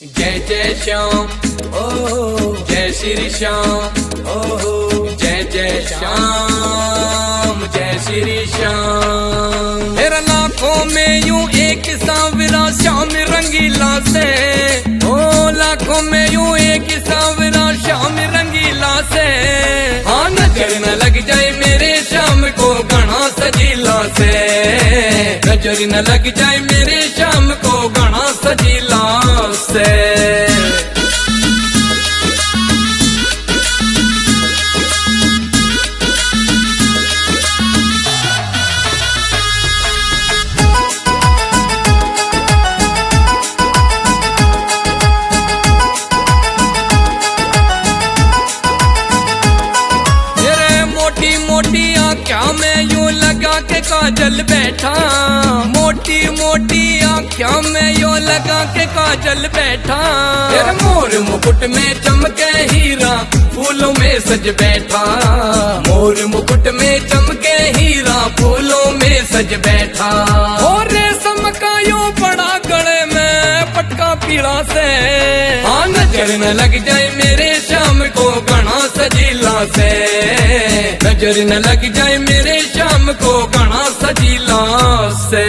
जय जय श्याम ओ जय श्री श्याम ओ जय जय श्याम जय श्री श्याम। तेरा लाखों में यूं एक सांवरा श्याम रंगीला से, ओ लाखों में यूं एक सांवरा श्याम रंगीला से। हाँ नजर न लग जाए मेरे श्याम को घना सजीला से, नजर न लग जाए मेरे श्याम को घना सजीला से। मोटी मोटी आँखों में यूं लगा के काजल बैठा, मोटी मोटी आँखों में यूं लगा के काजल बैठा। तेरे मोर मुकुट में चमके हीरा फूलों में सज बैठा, मोर मुकुट में चमके हीरा फूलों में सज बैठा। और रेशम का यूं बड़ा गले में पटका पीड़ा से। हाँ नजर न लग जाए मेरे श्याम को घना सजीला से, नजर न लग जाए मेरे श्याम को घना सजीला से।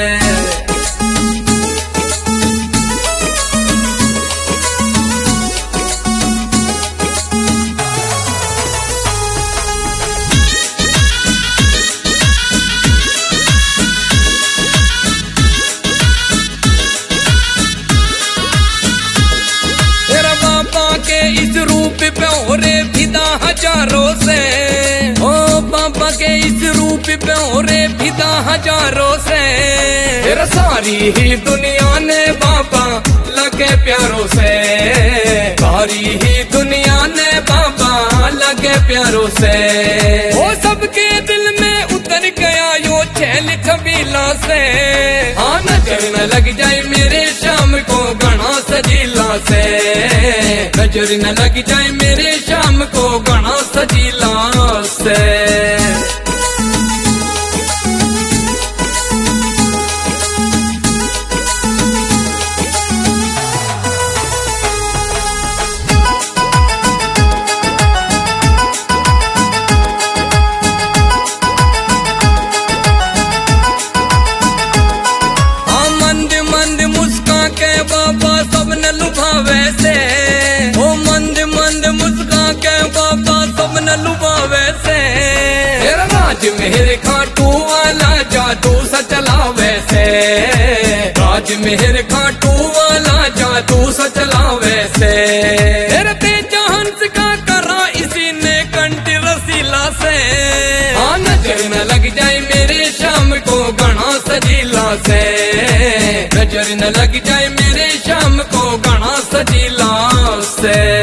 तेरा बाबा के इस रूप पे हो रे फिदा हजारों से, ओ बाबा के इस रूप पे हो रे फिदा हजारों से। तेरा सारी ही दुनिया ने बाबा लगे प्यारों से, सारी ही दुनिया ने बाबा लगे प्यारों से। वो सबके दिल में उतर गया यो छैल छबीला से। हाँ नजर न लग जाए मेरे श्याम को घना सजीला से, नजर न लग जाए मेरे श्याम को घना सजीला से। बाबा सबने लुभावे से, ओ मंद मंद मुस्का के बाबा सबने लुभावे से। तेरा राज मेहर खाटू वाला जादू सा चलावे से, राज मेहर खाटू वाला जादू सा चलावे से। तेरे तेजा हंस का करा इसी ने कंठी रसीला से। हाँ नजर न लग जाए मेरे श्याम को घना सजीला से, नजर न लग जाए मेरे श्याम को घना सजीला से।